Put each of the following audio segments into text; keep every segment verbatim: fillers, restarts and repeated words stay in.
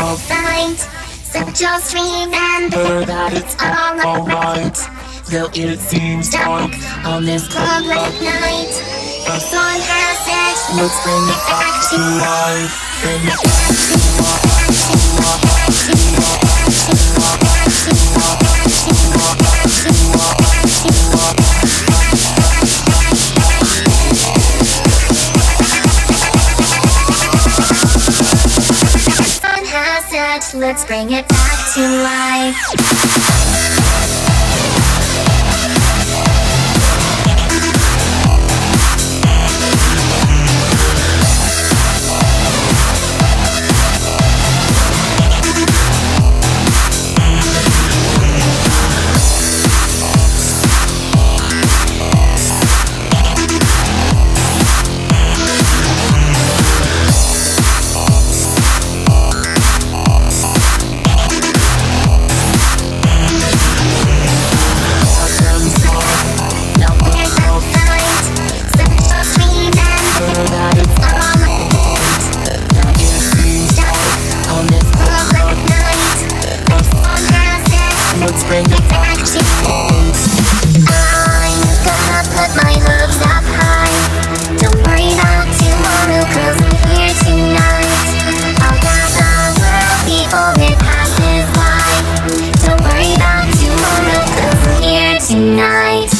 fight. So just remember that it's all alright. Though it seems dark on this public night, the sun has set. Let's bring it back to life. Bring it back to life. Let's bring it back to life. Let's bring it back to life. I'm gonna put my hopes up high. Don't worry about tomorrow, cause I'm here tonight. I'll gather the people that passes by. Don't worry about tomorrow, cause I'm here tonight.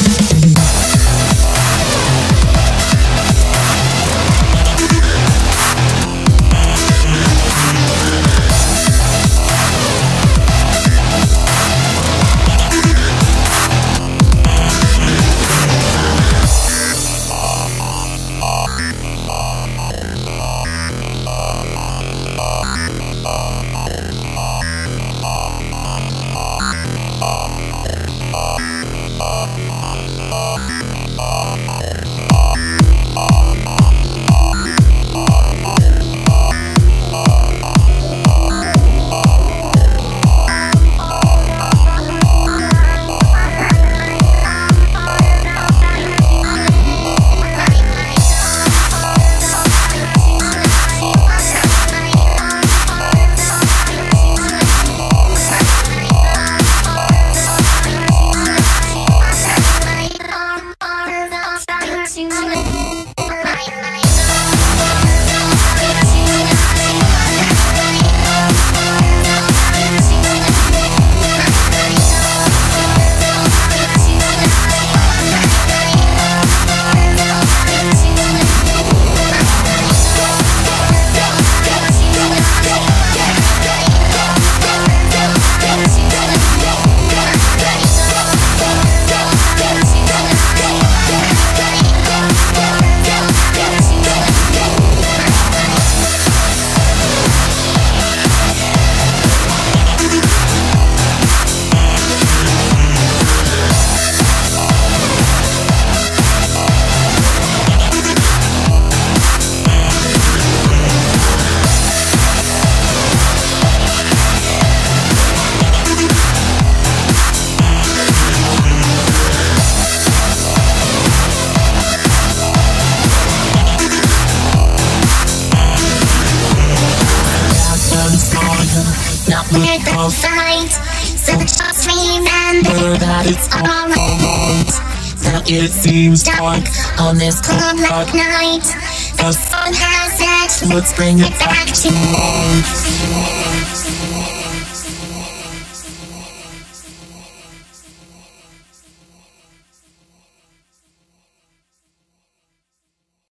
Let the fight. So just remember that it's alright. Though it seems dark on this public night, the sun has set. Let's bring it back to life.